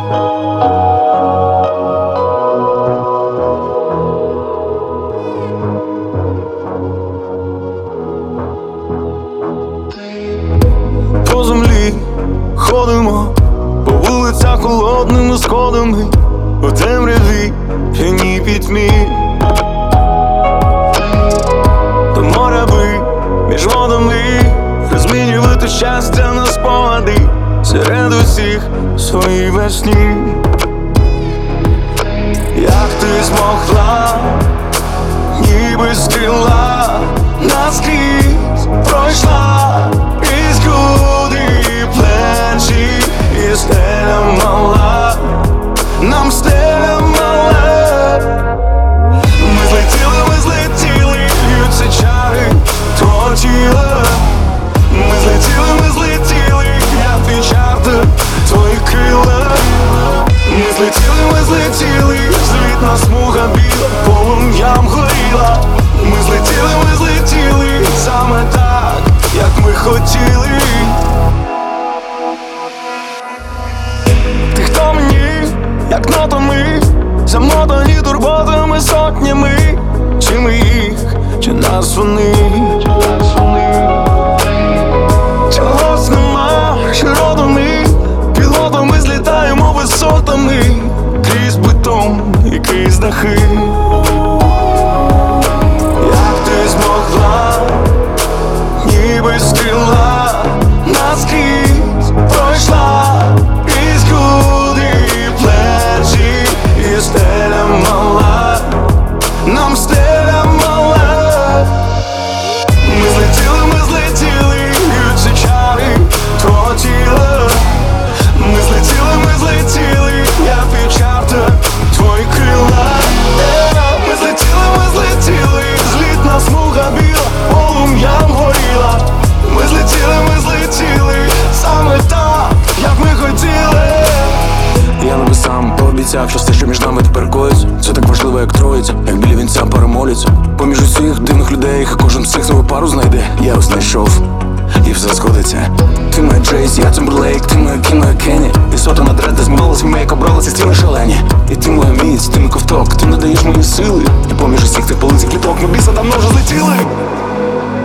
По землі ходимо, по вулицях холодними сходами, у темряві п'яній пітьмі. До моря би між водами розмінювати щастя на спогади серед усіх своїй весні. Як ти змогла, ніби стріла, наскрізь пройшла із груди і плечі, і стеля мала, нам стеля мала. Ми злетіли, льються чари твого тіла. Ми злетіли, я твій чартер, твої крила. Ми злетіли, злітна смуга біла, полум'ям горіла. Ми злетіли, саме так, як ми хотіли. Ти хто мені, як нотами, замотані турботами сотнями, чи ми їх, чи нас вони. Чогось нема, що родами, пілотами злітаємо висотами, крізь бетон і крізь дахи. Як ти змогла, ніби стріла, наскрізь пройшла із груди і плечі, і стеля мала, нам стеля мала. Ми злетіли, льються чари твого тіла. Ми злетіли, я твій чартер, твої крила. Ми злетіли, злітна смуга біла, полум'ям горіла. Ми злетіли, саме так, як ми хотіли. Я небесам пообіцяв, що все, що між нами тепер коїться, це так важливо, як троїця, як біля вінця перемоляться. Поміж усіх дивних людей, кожен з цих свою пару знайде. Я ось знайшов, і все сходиться. Ти моя Джейс, я Тимберлейк, ти моя Кім, моя Кенні. І сота на дреди змивалась, мейк обралася стіни шалені. І ти моя міць, ти мій ковток, ти надаєш мені сили. І поміж усіх тих полицях кліток ми біса давно вже злетіли.